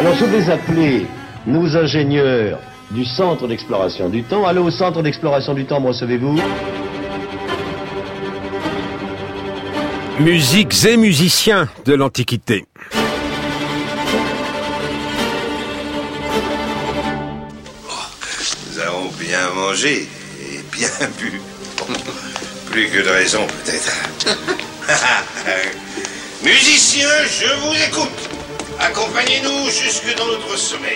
Alors je vais appeler nos ingénieurs du Centre d'Exploration du Temps. Allô, au Centre d'Exploration du Temps, me recevez-vous? Musiques et musiciens de l'Antiquité. Nous avons bien mangé et bien bu. Plus que de raison, peut-être. Musiciens, je vous écoute. Accompagnez-nous jusque dans notre sommeil.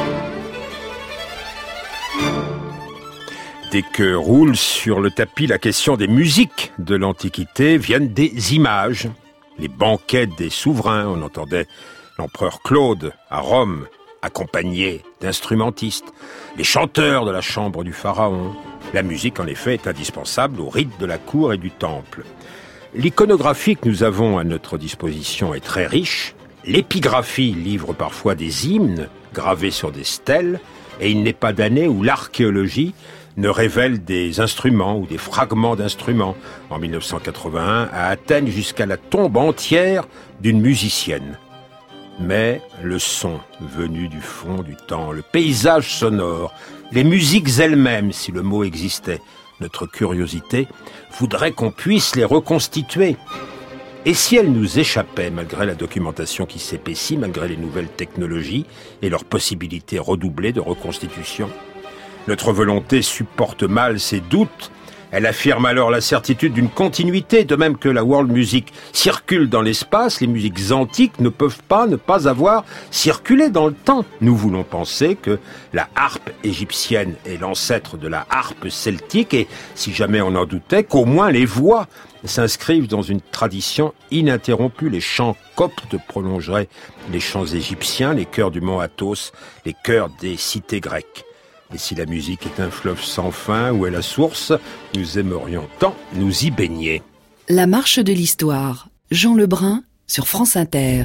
Dès que roule sur le tapis la question des musiques de l'Antiquité, viennent des images. Les banquets des souverains, on entendait l'empereur Claude à Rome, accompagné d'instrumentistes, les chanteurs de la chambre du pharaon. La musique, en effet, est indispensable aux rites de la cour et du temple. L'iconographie que nous avons à notre disposition est très riche. L'épigraphie livre parfois des hymnes gravés sur des stèles, et il n'est pas d'année où l'archéologie ne révèle des instruments ou des fragments d'instruments. En 1981, à Athènes, jusqu'à la tombe entière d'une musicienne. Mais le son venu du fond du temps, le paysage sonore, les musiques elles-mêmes, si le mot existait, notre curiosité voudrait qu'on puisse les reconstituer. Et si elles nous échappaient, malgré la documentation qui s'épaissit, malgré les nouvelles technologies et leurs possibilités redoublées de reconstitution? Notre volonté supporte mal ces doutes. Elle affirme alors la certitude d'une continuité, de même que la world music circule dans l'espace, les musiques antiques ne peuvent pas ne pas avoir circulé dans le temps. Nous voulons penser que la harpe égyptienne est l'ancêtre de la harpe celtique et, si jamais on en doutait, qu'au moins les voix s'inscrivent dans une tradition ininterrompue. Les chants coptes prolongeraient les chants égyptiens, les chœurs du mont Athos, les chœurs des cités grecques. Et si la musique est un fleuve sans fin, où est la source, nous aimerions tant nous y baigner. La marche de l'histoire. Jean Lebrun sur France Inter.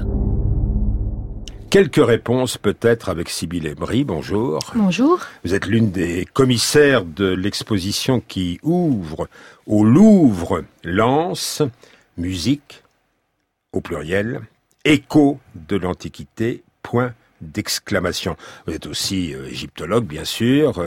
Quelques réponses peut-être avec Sybille Embry. Bonjour. Bonjour. Vous êtes l'une des commissaires de l'exposition qui ouvre au Louvre Lens, musique, au pluriel, écho de l'Antiquité, point d'exclamation. Vous êtes aussi égyptologue, bien sûr,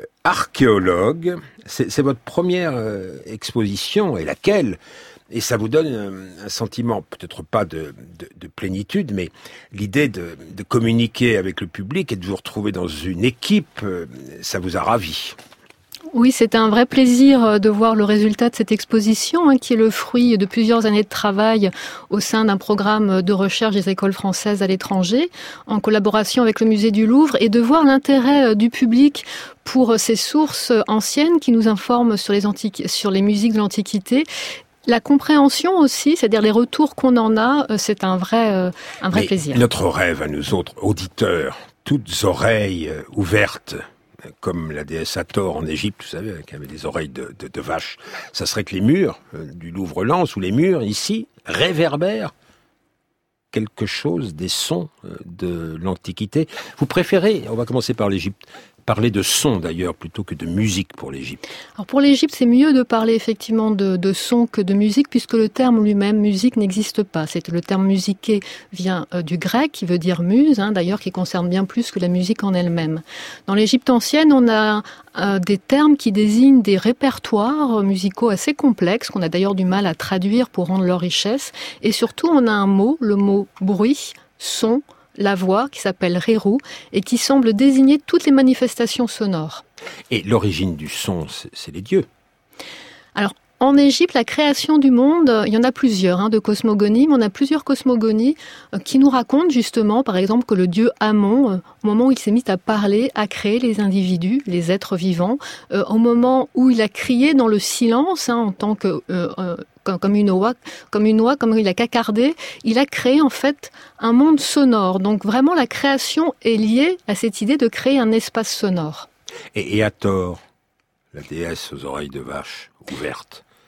archéologue. C'est votre première exposition, et laquelle? Et ça vous donne un sentiment, peut-être pas de plénitude, mais l'idée de communiquer avec le public et de vous retrouver dans une équipe, ça vous a ravi. Oui, c'est un vrai plaisir de voir le résultat de cette exposition, qui est le fruit de plusieurs années de travail au sein d'un programme de recherche des écoles françaises à l'étranger, en collaboration avec le musée du Louvre, et de voir l'intérêt du public pour ces sources anciennes qui nous informent sur les musiques de l'Antiquité. La compréhension aussi, c'est-à-dire les retours qu'on en a, c'est un vrai plaisir. Notre rêve à nous autres auditeurs, toutes oreilles ouvertes, comme la déesse Hathor en Égypte, vous savez, qui avait des oreilles de vache, ça serait que les murs du Louvre-Lens ou les murs ici réverbèrent quelque chose des sons de l'Antiquité. Vous préférez, on va commencer par l'Égypte, parler de son d'ailleurs plutôt que de musique pour l'Égypte. Alors pour l'Égypte, c'est mieux de parler effectivement de son que de musique, puisque le terme lui-même, musique, n'existe pas. Le terme musiqué vient du grec, qui veut dire muse, d'ailleurs, qui concerne bien plus que la musique en elle-même. Dans l'Égypte ancienne, on a des termes qui désignent des répertoires musicaux assez complexes, qu'on a d'ailleurs du mal à traduire pour rendre leur richesse. Et surtout, on a un mot, le mot bruit, son, la voix, qui s'appelle rérou, et qui semble désigner toutes les manifestations sonores. Et l'origine du son, c'est les dieux. Alors, en Égypte, la création du monde, il y en a plusieurs, de cosmogonies, mais on a plusieurs cosmogonies qui nous racontent justement, par exemple, que le dieu Amon, au moment où il s'est mis à parler, a créé les individus, les êtres vivants, au moment où il a crié dans le silence, en tant que comme une oie, comme il a cacardé, il a créé en fait un monde sonore. Donc vraiment, la création est liée à cette idée de créer un espace sonore. Et Hathor, la déesse aux oreilles de vache ouvertes,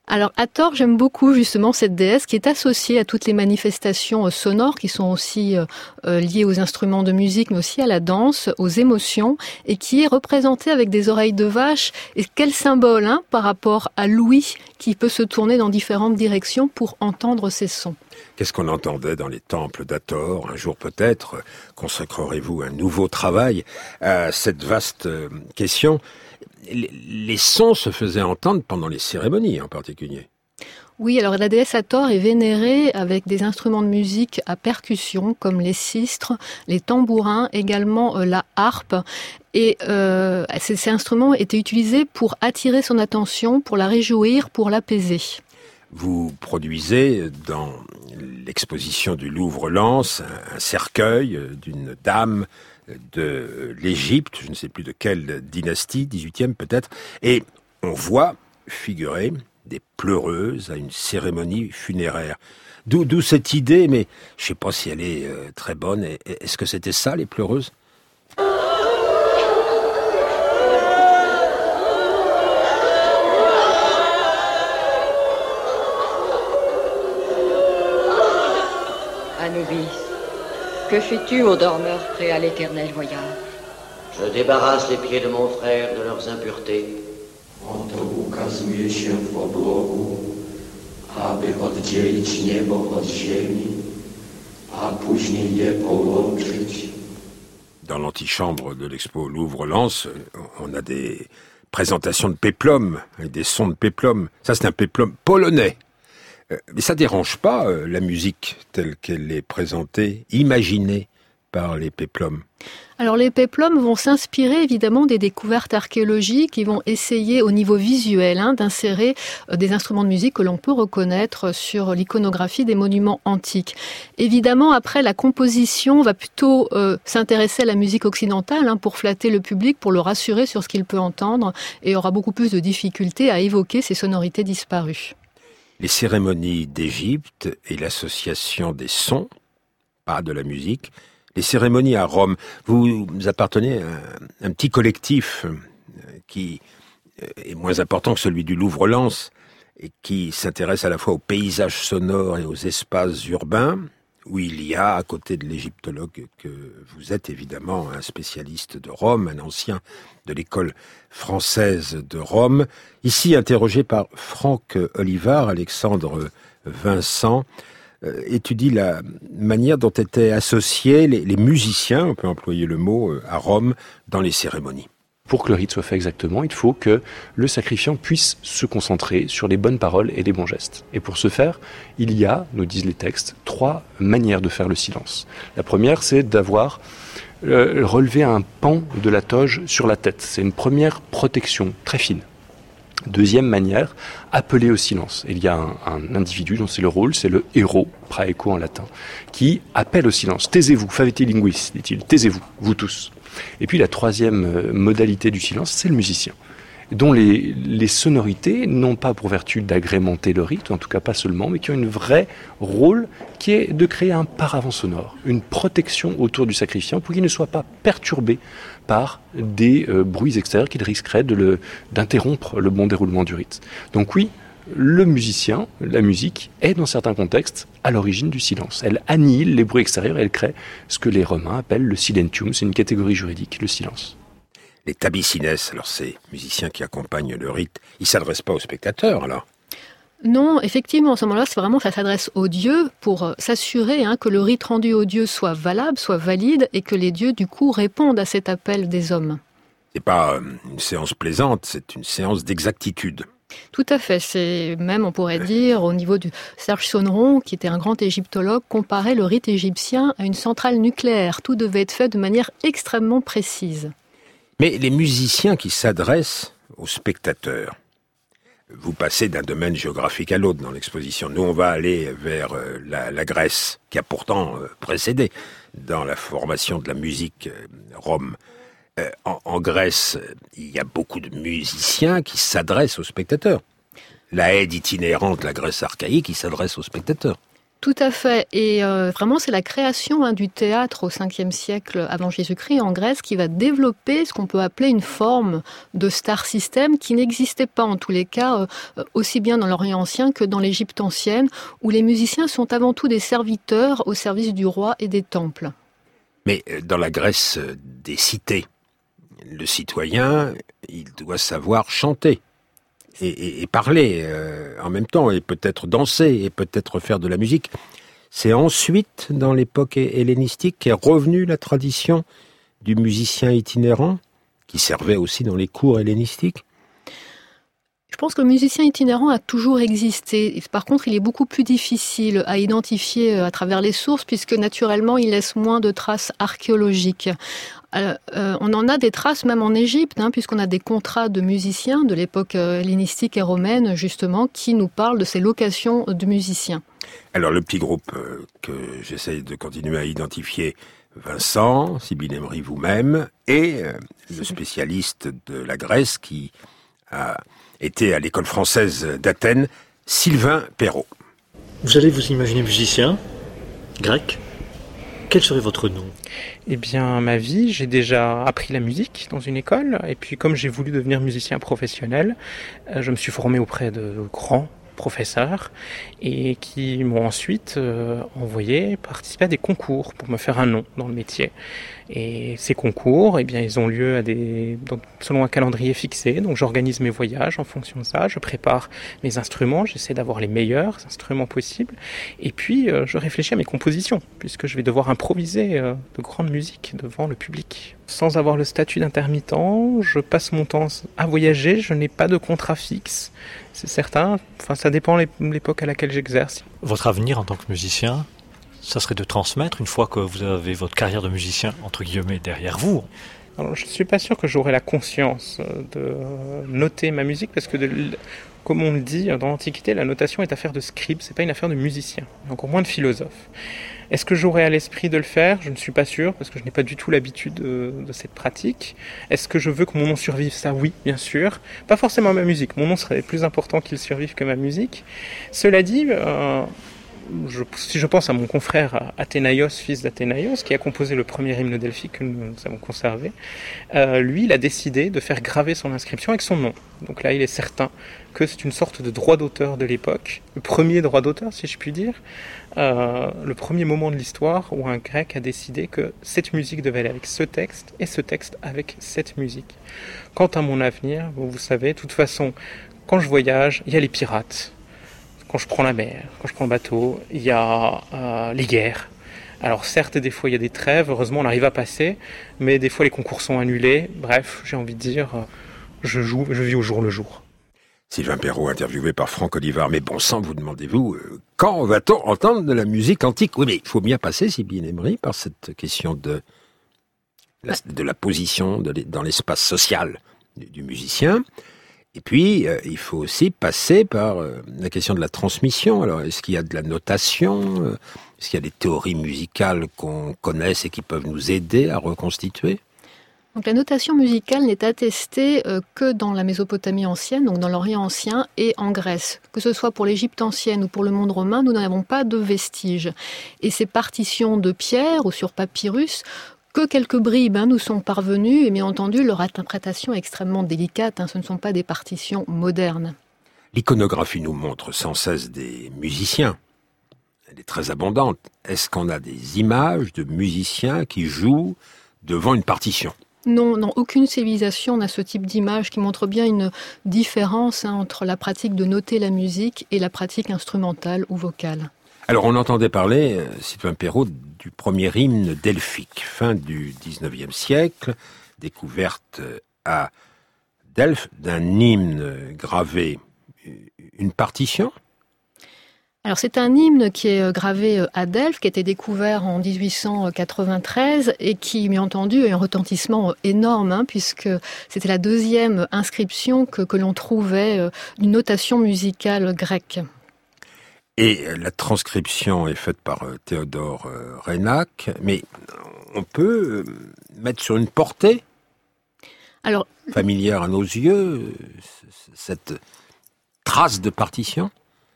Alors Hathor, j'aime beaucoup justement cette déesse qui est associée à toutes les manifestations sonores qui sont aussi liées aux instruments de musique mais aussi à la danse, aux émotions et qui est représentée avec des oreilles de vache. Et quel symbole par rapport à l'ouïe qui peut se tourner dans différentes directions pour entendre ces sons. Qu'est-ce qu'on entendait dans les temples d'Hathor? Un jour peut-être consacrerez-vous un nouveau travail à cette vaste question. Les sons se faisaient entendre pendant les cérémonies en particulier. Oui, alors la déesse Hathor est vénérée avec des instruments de musique à percussion comme les sistres, les tambourins, également la harpe. Et ces instruments étaient utilisés pour attirer son attention, pour la réjouir, pour l'apaiser. Vous produisez dans l'exposition du Louvre-Lens un cercueil d'une dame de l'Égypte, je ne sais plus de quelle dynastie, 18e peut-être, et on voit figurer des pleureuses à une cérémonie funéraire. D'où cette idée, mais je ne sais pas si elle est très bonne. Est-ce que c'était ça, les pleureuses ? Anubis, que fais-tu aux dormeurs prêts à l'éternel voyage? Je débarrasse les pieds de mon frère de leurs impuretés. Dans l'antichambre de l'expo Louvre-Lens, on a des présentations de péplum, avec des sons de péplum. Ça, c'est un péplum polonais. Mais ça dérange pas la musique telle qu'elle est présentée, imaginée par les péplums. Alors les péplums vont s'inspirer évidemment des découvertes archéologiques, ils vont essayer au niveau visuel d'insérer des instruments de musique que l'on peut reconnaître sur l'iconographie des monuments antiques. Évidemment, après la composition va plutôt s'intéresser à la musique occidentale pour flatter le public, pour le rassurer sur ce qu'il peut entendre et aura beaucoup plus de difficultés à évoquer ces sonorités disparues. Les cérémonies d'Égypte et l'association des sons, pas de la musique. Les cérémonies à Rome. Vous appartenez à un petit collectif qui est moins important que celui du Louvre-Lens et qui s'intéresse à la fois aux paysages sonores et aux espaces urbains, où il y a, à côté de l'égyptologue que vous êtes évidemment, un spécialiste de Rome, un ancien de l'école française de Rome, ici interrogé par Franck Olivard, Alexandre Vincent, étudie la manière dont étaient associés les musiciens, on peut employer le mot, à Rome, dans les cérémonies. Pour que le rite soit fait exactement, il faut que le sacrifiant puisse se concentrer sur les bonnes paroles et les bons gestes. Et pour ce faire, il y a, nous disent les textes, 3 manières de faire le silence. La première, c'est d'avoir relevé un pan de la toge sur la tête. C'est une première protection très fine. Deuxième manière, appeler au silence. Il y a un individu dont c'est le rôle, c'est le héros, praeco en latin, qui appelle au silence. Taisez-vous, favete linguis, dit-il, taisez-vous, vous tous. Et puis la troisième modalité du silence, c'est le musicien, dont les sonorités n'ont pas pour vertu d'agrémenter le rite, en tout cas pas seulement, mais qui ont un vrai rôle qui est de créer un paravent sonore, une protection autour du sacrifiant pour qu'il ne soit pas perturbé par des bruits extérieurs qui risqueraient d'interrompre le bon déroulement du rite. Donc oui, le musicien, la musique, est dans certains contextes à l'origine du silence. Elle annihile les bruits extérieurs et elle crée ce que les Romains appellent le silentium, c'est une catégorie juridique, le silence. Les tabicines, alors ces musiciens qui accompagnent le rite, ils ne s'adressent pas aux spectateurs alors? Non, effectivement, en ce moment-là, c'est vraiment, ça s'adresse aux dieux pour s'assurer que le rite rendu aux dieux soit valable, soit valide, et que les dieux, du coup, répondent à cet appel des hommes. C'est pas une séance plaisante, c'est une séance d'exactitude. Tout à fait, c'est même, on pourrait dire, au niveau du Serge Sonneron, qui était un grand égyptologue, comparait le rite égyptien à une centrale nucléaire. Tout devait être fait de manière extrêmement précise. Mais les musiciens qui s'adressent aux spectateurs, vous passez d'un domaine géographique à l'autre dans l'exposition. Nous, on va aller vers la Grèce, qui a pourtant précédé dans la formation de la musique Rome. En Grèce, il y a beaucoup de musiciens qui s'adressent aux spectateurs. La Haide itinérante, la Grèce archaïque, qui s'adresse aux spectateurs. Tout à fait. Et vraiment, c'est la création du théâtre au 5e siècle avant Jésus-Christ en Grèce qui va développer ce qu'on peut appeler une forme de star system qui n'existait pas en tous les cas, aussi bien dans l'Orient ancien que dans l'Égypte ancienne, où les musiciens sont avant tout des serviteurs au service du roi et des temples. Mais dans la Grèce des cités, le citoyen, il doit savoir chanter. Et parler en même temps, et peut-être danser, et peut-être faire de la musique. C'est ensuite, dans l'époque hellénistique, qu'est revenue la tradition du musicien itinérant, qui servait aussi dans les cours hellénistiques. Je pense que le musicien itinérant a toujours existé. Par contre, il est beaucoup plus difficile à identifier à travers les sources, puisque naturellement, il laisse moins de traces archéologiques. On en a des traces même en Égypte, puisqu'on a des contrats de musiciens de l'époque hellénistique et romaine, justement, qui nous parlent de ces locations de musiciens. Alors, le petit groupe que j'essaye de continuer à identifier, Vincent, Sybille Emery, vous-même, et le spécialiste de la Grèce qui a été à l'école française d'Athènes, Sylvain Perrault. Vous allez vous imaginer musicien, grec. Quel serait votre nom ? Eh bien, ma vie, j'ai déjà appris la musique dans une école. Et puis, comme j'ai voulu devenir musicien professionnel, je me suis formé auprès de grands professeurs et qui m'ont ensuite envoyé participer à des concours pour me faire un nom dans le métier. Et ces concours, eh bien, ils ont lieu selon un calendrier fixé. Donc, j'organise mes voyages en fonction de ça. Je prépare mes instruments. J'essaie d'avoir les meilleurs instruments possibles. Et puis, je réfléchis à mes compositions, puisque je vais devoir improviser de grande musique devant le public. Sans avoir le statut d'intermittent, je passe mon temps à voyager. Je n'ai pas de contrat fixe. C'est certain. Enfin, ça dépend de l'époque à laquelle j'exerce. Votre avenir en tant que musicien, ça serait de transmettre une fois que vous avez votre carrière de musicien, entre guillemets, derrière vous. Alors, je ne suis pas sûr que j'aurai la conscience de noter ma musique parce que, comme on le dit dans l'Antiquité, la notation est affaire de scribe, c'est pas une affaire de musicien, encore moins de philosophe. Est-ce que j'aurai à l'esprit de le faire ? Je ne suis pas sûr parce que je n'ai pas du tout l'habitude de cette pratique. Est-ce que je veux que mon nom survive ? Ça, oui, bien sûr. Pas forcément ma musique. Mon nom serait plus important qu'il survive que ma musique. Cela dit, si je pense à mon confrère Athénaïos, fils d'Athénaïos, qui a composé le premier hymne delphique que nous avons conservé, lui, il a décidé de faire graver son inscription avec son nom. Donc là, il est certain que c'est une sorte de droit d'auteur de l'époque, le premier droit d'auteur, si je puis dire, le premier moment de l'histoire où un grec a décidé que cette musique devait aller avec ce texte, et ce texte avec cette musique. Quant à mon avenir, vous savez, de toute façon, quand je voyage, il y a les pirates. Quand je prends la mer, quand je prends le bateau, il y a les guerres. Alors certes, des fois il y a des trêves, heureusement on arrive à passer, mais des fois les concours sont annulés. Bref, j'ai envie de dire, je vis au jour le jour. Sylvain Perrault, interviewé par Franck Olivard. Mais bon sang, vous demandez-vous, quand va-t-on entendre de la musique antique ? Oui, mais il faut bien passer, Sybille Emery, par cette question de la position dans l'espace social du musicien. Et puis, il faut aussi passer par la question de la transmission. Alors, est-ce qu'il y a de la notation ? Est-ce qu'il y a des théories musicales qu'on connaisse et qui peuvent nous aider à reconstituer ? Donc, la notation musicale n'est attestée que dans la Mésopotamie ancienne, donc dans l'Orient ancien et en Grèce. Que ce soit pour l'Égypte ancienne ou pour le monde romain, nous n'avons pas de vestiges. Et ces partitions de pierre ou sur papyrus, que quelques bribes nous sont parvenues, et bien entendu, leur interprétation est extrêmement délicate. Ce ne sont pas des partitions modernes. L'iconographie nous montre sans cesse des musiciens. Elle est très abondante. Est-ce qu'on a des images de musiciens qui jouent devant une partition ? Non, aucune civilisation n'a ce type d'image qui montre bien une différence entre la pratique de noter la musique et la pratique instrumentale ou vocale. Alors, on entendait parler, Sylvain Perrault, du premier hymne delphique, fin du XIXe siècle, découverte à Delphes d'un hymne gravé, une partition ? Alors c'est un hymne qui est gravé à Delphes, qui a été découvert en 1893 et qui, bien entendu, a un retentissement énorme, puisque c'était la deuxième inscription que l'on trouvait d'une notation musicale grecque. Et la transcription est faite par Théodore Reynac, mais on peut mettre sur une portée familière à nos yeux cette trace de partition ?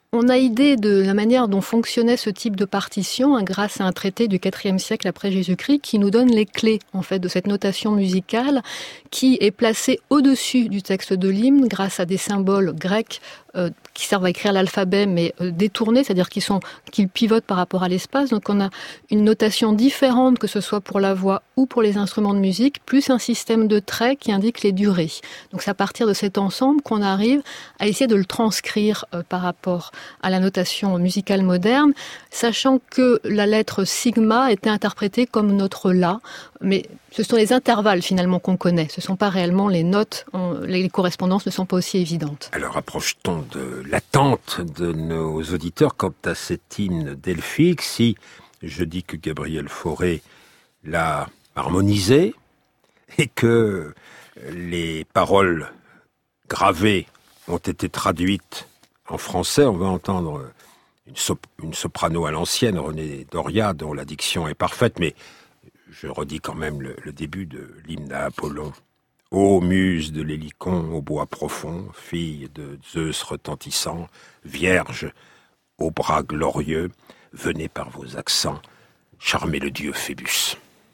On a idée de la manière dont fonctionnait ce type de partition grâce à un traité du IVe siècle après Jésus-Christ qui nous donne les clés en fait de cette notation musicale qui est placée au-dessus du texte de l'hymne grâce à des symboles grecs qui servent à écrire l'alphabet mais détournés, c'est-à-dire qu'ils pivotent par rapport à l'espace. Donc on a une notation différente que ce soit pour la voix ou pour les instruments de musique, plus un système de traits qui indique les durées. Donc c'est à partir de cet ensemble qu'on arrive à essayer de le transcrire par rapport à la notation musicale moderne, sachant que la lettre sigma était interprétée comme notre la, mais ce sont les intervalles finalement qu'on connaît, ce ne sont pas réellement les notes, les correspondances ne sont pas aussi évidentes. Alors approche-t-on de l'attente de nos auditeurs quant à cet hymne delphique, si je dis que Gabriel Fauré l'a harmonisé et que les paroles gravées ont été traduites en français. On va entendre une soprano à l'ancienne, Renée Doria, dont la diction est parfaite, mais je redis quand même le début de l'hymne à Apollon. Ô muse de l'Hélicon au bois profond, fille de Zeus retentissant, vierge aux bras glorieux, venez par vos accents charmer le dieu Phébus.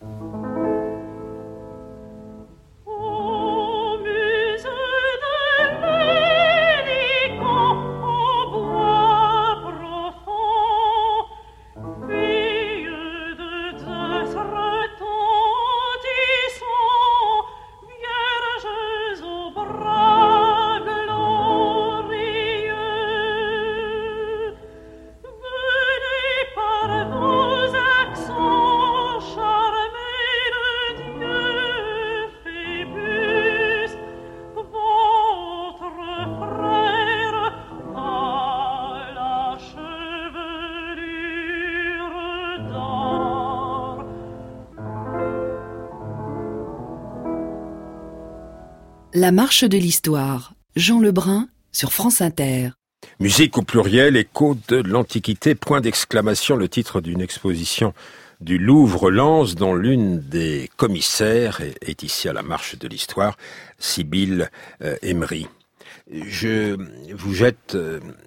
La marche de l'histoire. Jean Lebrun sur France Inter. Musique au pluriel, écho de l'Antiquité, point d'exclamation, le titre d'une exposition du Louvre-Lens dont l'une des commissaires est ici à la marche de l'histoire, Sibylle Emery. Je vous jette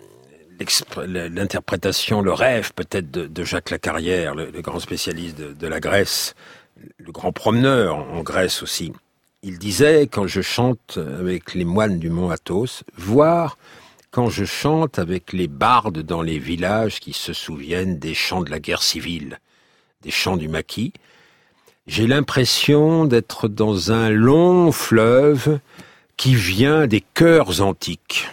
l'interprétation, le rêve peut-être de Jacques Lacarrière, le grand spécialiste de la Grèce, le grand promeneur en Grèce aussi. Il disait, quand je chante avec les moines du mont Athos, voire quand je chante avec les bardes dans les villages qui se souviennent des chants de la guerre civile, des chants du maquis, j'ai l'impression d'être dans un long fleuve qui vient des chœurs antiques.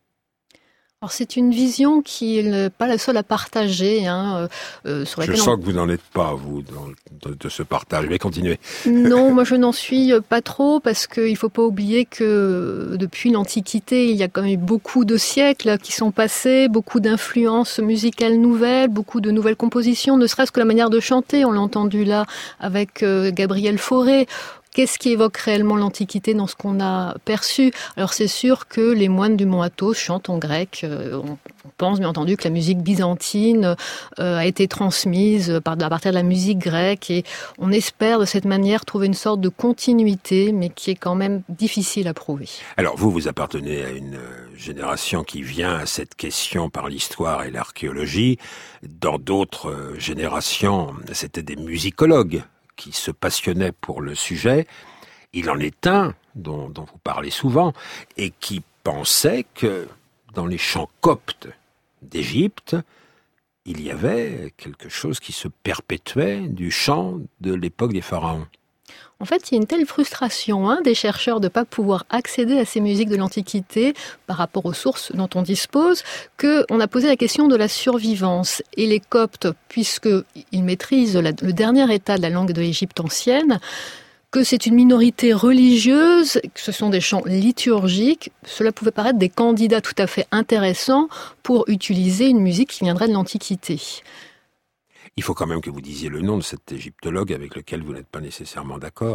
Alors c'est une vision qui n'est pas la seule à partager. Sur je sens que vous n'en êtes pas, vous, de ce partage. Mais continuez. Non, moi je n'en suis pas trop, parce qu'il ne faut pas oublier que depuis l'Antiquité, il y a quand même eu beaucoup de siècles qui sont passés, beaucoup d'influences musicales nouvelles, beaucoup de nouvelles compositions, ne serait-ce que la manière de chanter. On l'a entendu là avec Gabriel Fauré. Qu'est-ce qui évoque réellement l'Antiquité dans ce qu'on a perçu ? Alors c'est sûr que les moines du mont Athos chantent en grec. On pense bien entendu que la musique byzantine a été transmise à partir de la musique grecque, et on espère de cette manière trouver une sorte de continuité, mais qui est quand même difficile à prouver. Alors vous appartenez à une génération qui vient à cette question par l'histoire et l'archéologie. Dans d'autres générations, c'était des musicologues qui se passionnait pour le sujet. Il en est un dont vous parlez souvent et qui pensait que dans les chants coptes d'Égypte, il y avait quelque chose qui se perpétuait du chant de l'époque des pharaons. En fait, il y a une telle frustration des chercheurs de ne pas pouvoir accéder à ces musiques de l'Antiquité par rapport aux sources dont on dispose, qu'on a posé la question de la survivance. Et les Coptes, puisqu'ils maîtrisent le dernier état de la langue de l'Égypte ancienne, que c'est une minorité religieuse, que ce sont des chants liturgiques, cela pouvait paraître des candidats tout à fait intéressants pour utiliser une musique qui viendrait de l'Antiquité. Il faut quand même que vous disiez le nom de cet égyptologue avec lequel vous n'êtes pas nécessairement d'accord.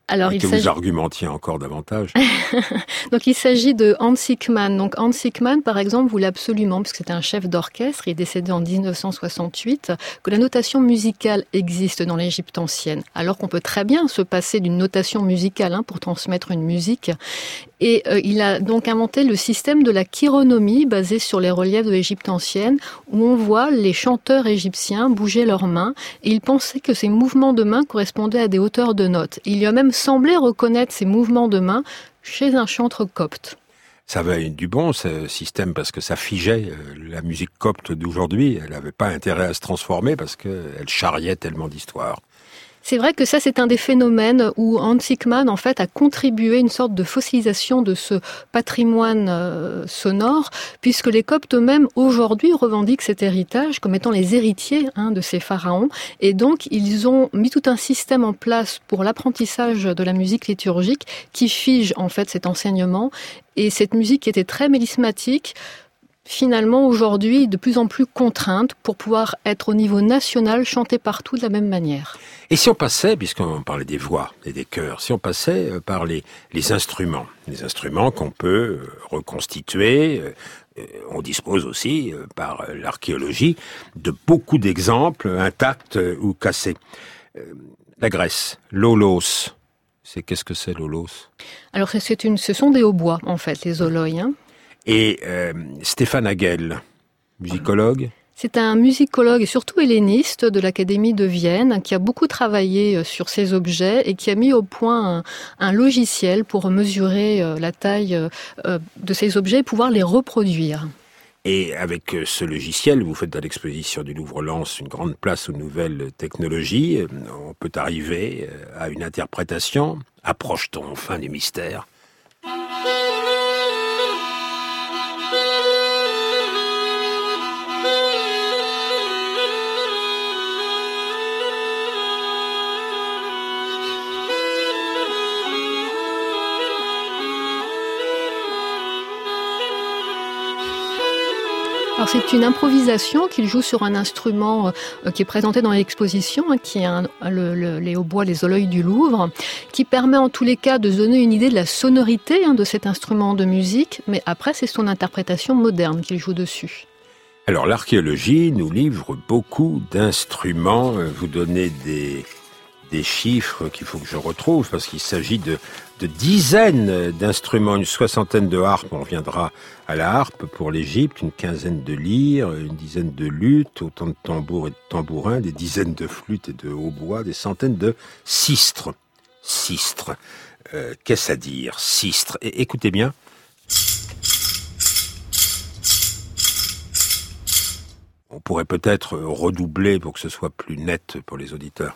Alors, et que vous argumentiez encore davantage. Donc il s'agit de Hans Hickman. Donc Hans Hickman, par exemple, voulait absolument, puisque c'était un chef d'orchestre, il est décédé en 1968, que la notation musicale existe dans l'Égypte ancienne, alors qu'on peut très bien se passer d'une notation musicale pour transmettre une musique. Et il a donc inventé le système de la chironomie, basé sur les reliefs de l'Égypte ancienne, où on voit les chanteurs égyptiens bouger leurs mains, et il pensait que ces mouvements de main correspondaient à des hauteurs de notes. Il lui a même semblé reconnaître ces mouvements de main chez un chanteur copte. Ça avait du bon, ce système, parce que ça figeait la musique copte d'aujourd'hui. Elle n'avait pas intérêt à se transformer parce qu'elle charriait tellement d'histoires. C'est vrai que ça, c'est un des phénomènes où Hans Hickman, en fait, a contribué à une sorte de fossilisation de ce patrimoine sonore, puisque les Coptes eux-mêmes, aujourd'hui, revendiquent cet héritage comme étant les héritiers de ces pharaons. Et donc, ils ont mis tout un système en place pour l'apprentissage de la musique liturgique qui fige, en fait, cet enseignement. Et cette musique qui était très mélismatique, finalement, aujourd'hui, de plus en plus contrainte pour pouvoir être au niveau national, chantée partout de la même manière. Et si on passait, puisqu'on parlait des voix et des chœurs, si on passait par les instruments qu'on peut reconstituer, on dispose aussi, par l'archéologie, de beaucoup d'exemples intacts ou cassés. La Grèce, l'aulos, qu'est-ce que c'est l'aulos ? Alors, ce sont des hautbois, en fait, les oloi. Et Stéphane Hagel, musicologue ? C'est un musicologue et surtout helléniste de l'Académie de Vienne qui a beaucoup travaillé sur ces objets et qui a mis au point un logiciel pour mesurer la taille de ces objets et pouvoir les reproduire. Et avec ce logiciel, vous faites à l'exposition du Louvre-Lens une grande place aux nouvelles technologies. On peut arriver à une interprétation. Approche-t-on enfin du mystère ? Alors c'est une improvisation qu'il joue sur un instrument qui est présenté dans l'exposition, qui est les hautbois, les oloi du Louvre, qui permet en tous les cas de donner une idée de la sonorité de cet instrument de musique, mais après c'est son interprétation moderne qu'il joue dessus. Alors l'archéologie nous livre beaucoup d'instruments. Vous donnez des chiffres qu'il faut que je retrouve, parce qu'il s'agit de dizaines d'instruments, une soixantaine de harpes, on reviendra à la harpe pour l'Égypte, une quinzaine de lyres, une dizaine de luttes, autant de tambours et de tambourins, des dizaines de flûtes et de hautbois, des centaines de sistres. Sistres, qu'est-ce à dire, sistres ? Écoutez bien. On pourrait peut-être redoubler pour que ce soit plus net pour les auditeurs.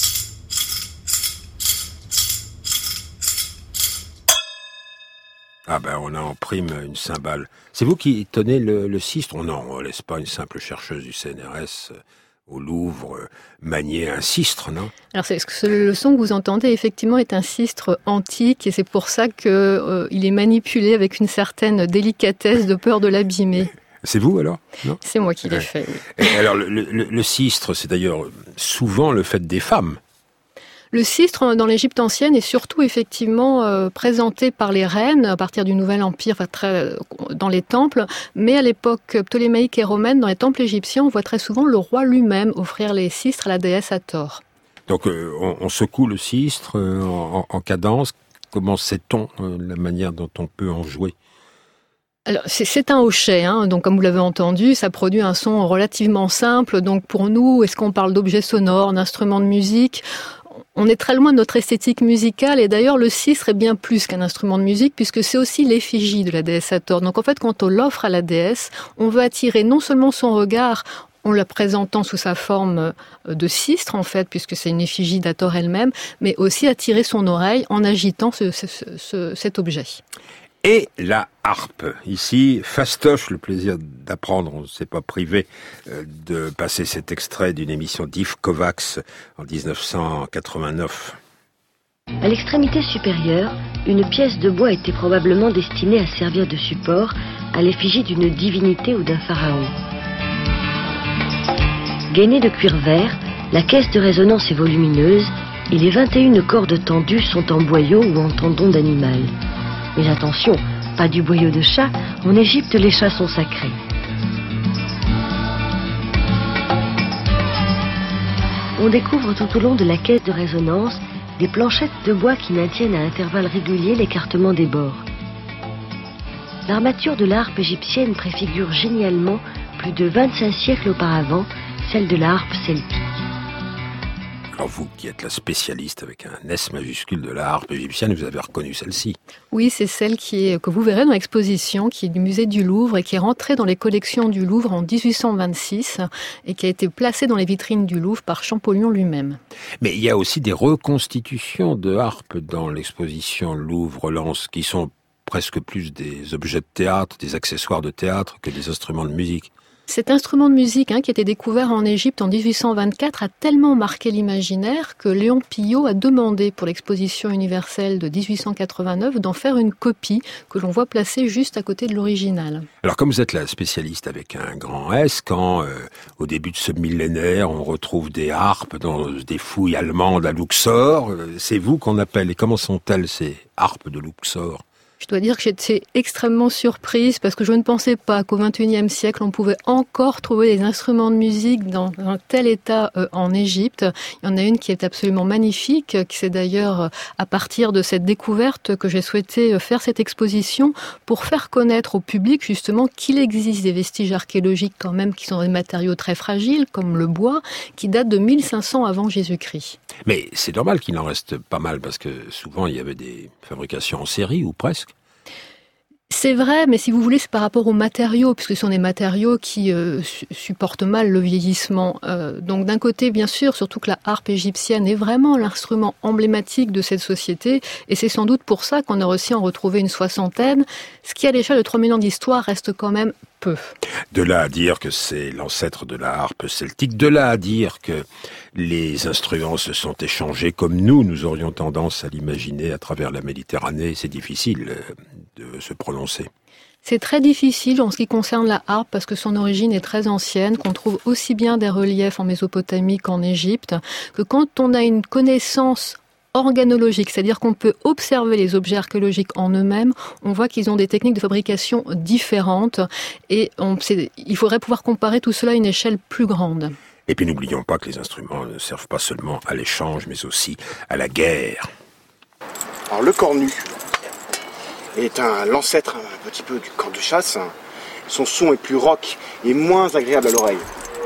Ah ben on a en prime une cymbale. C'est vous qui tenez le sistre ? Non, on ne laisse pas une simple chercheuse du CNRS au Louvre manier un sistre, non ? Alors le son que vous entendez effectivement est un sistre antique et c'est pour ça qu'il est manipulé avec une certaine délicatesse de peur de l'abîmer. C'est vous alors ? Non ? C'est moi qui l'ai fait, oui. Alors le sistre, c'est d'ailleurs souvent le fait des femmes. Le sistre dans l'Égypte ancienne est surtout effectivement présenté par les reines à partir du Nouvel Empire, dans les temples, mais à l'époque ptolémaïque et romaine, dans les temples égyptiens, on voit très souvent le roi lui-même offrir les sistres à la déesse Hathor. Donc on secoue le sistre en cadence. Comment sait-on la manière dont on peut en jouer ? Alors, c'est un hochet, donc comme vous l'avez entendu, ça produit un son relativement simple. Donc pour nous, est-ce qu'on parle d'objets sonores, d'instruments de musique ? On est très loin de notre esthétique musicale et d'ailleurs le sistre est bien plus qu'un instrument de musique puisque c'est aussi l'effigie de la déesse Hathor. Donc en fait quand on l'offre à la déesse, on veut attirer non seulement son regard en la présentant sous sa forme de sistre en fait puisque c'est une effigie d'Hathor elle-même, mais aussi attirer son oreille en agitant cet objet. Et la harpe. Ici, fastoche le plaisir d'apprendre, on ne s'est pas privé de passer cet extrait d'une émission d'Yves Kovacs en 1989. À l'extrémité supérieure, une pièce de bois était probablement destinée à servir de support à l'effigie d'une divinité ou d'un pharaon. Gainée de cuir vert, la caisse de résonance est volumineuse et les 21 cordes tendues sont en boyau ou en tendon d'animal. Mais attention, pas du boyau de chat, en Égypte les chats sont sacrés. On découvre tout au long de la caisse de résonance des planchettes de bois qui maintiennent à intervalles réguliers l'écartement des bords. L'armature de la harpe égyptienne préfigure génialement, plus de 25 siècles auparavant, celle de la harpe celtique. Alors vous qui êtes la spécialiste avec un S majuscule de la harpe égyptienne, vous avez reconnu celle-ci. Oui, c'est celle que vous verrez dans l'exposition, qui est du musée du Louvre et qui est rentrée dans les collections du Louvre en 1826 et qui a été placée dans les vitrines du Louvre par Champollion lui-même. Mais il y a aussi des reconstitutions de harpes dans l'exposition Louvre-Lens qui sont presque plus des objets de théâtre, des accessoires de théâtre que des instruments de musique. Cet instrument de musique qui a été découvert en Égypte en 1824 a tellement marqué l'imaginaire que Léon Pillot a demandé pour l'exposition universelle de 1889 d'en faire une copie que l'on voit placée juste à côté de l'original. Alors comme vous êtes la spécialiste avec un grand S, quand au début de ce millénaire on retrouve des harpes dans des fouilles allemandes à Luxor, c'est vous qu'on appelle. Et comment sont-elles ces harpes de Luxor ? Je dois dire que j'étais extrêmement surprise parce que je ne pensais pas qu'au XXIe siècle, on pouvait encore trouver des instruments de musique dans un tel état en Égypte. Il y en a une qui est absolument magnifique, qui c'est d'ailleurs à partir de cette découverte que j'ai souhaité faire cette exposition pour faire connaître au public justement qu'il existe des vestiges archéologiques quand même qui sont des matériaux très fragiles comme le bois, qui datent de 1500 avant Jésus-Christ. Mais c'est normal qu'il en reste pas mal parce que souvent il y avait des fabrications en série ou presque. C'est vrai, mais si vous voulez, c'est par rapport aux matériaux, puisque ce sont des matériaux qui supportent mal le vieillissement. Donc d'un côté, bien sûr, surtout que la harpe égyptienne est vraiment l'instrument emblématique de cette société, et c'est sans doute pour ça qu'on a réussi à en retrouver une soixantaine, ce qui à l'échelle de 3000 ans d'histoire reste quand même peu. De là à dire que c'est l'ancêtre de la harpe celtique, de là à dire que les instruments se sont échangés comme nous aurions tendance à l'imaginer à travers la Méditerranée, c'est difficile de se prononcer. C'est très difficile en ce qui concerne la harpe parce que son origine est très ancienne, qu'on trouve aussi bien des reliefs en Mésopotamie qu'en Égypte, que quand on a une connaissance organologique, c'est-à-dire qu'on peut observer les objets archéologiques en eux-mêmes, on voit qu'ils ont des techniques de fabrication différentes et il faudrait pouvoir comparer tout cela à une échelle plus grande. Et puis n'oublions pas que les instruments ne servent pas seulement à l'échange, mais aussi à la guerre. Alors le cornu est l'ancêtre un petit peu du cor de chasse. Son son est plus rock et moins agréable à l'oreille.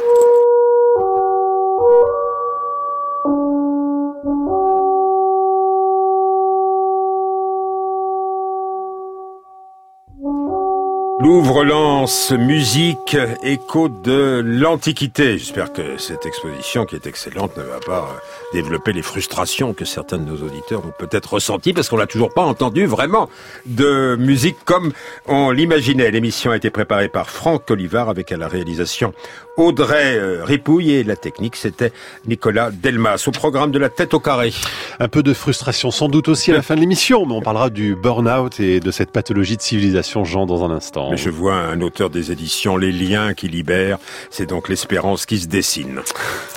Louvre-Lens, musique, écho de l'Antiquité. J'espère que cette exposition, qui est excellente, ne va pas développer les frustrations que certains de nos auditeurs ont peut-être ressenties, parce qu'on n'a toujours pas entendu vraiment de musique comme on l'imaginait. L'émission a été préparée par Franck Olivard, avec à la réalisation Audrey Ripouille, et la technique, c'était Nicolas Delmas. Au programme de la tête au carré. Un peu de frustration sans doute aussi à la fin de l'émission, mais on parlera du burn-out et de cette pathologie de civilisation, Jean, dans un instant. Mais je vois un auteur des éditions Les Liens qui libère, c'est donc l'espérance qui se dessine.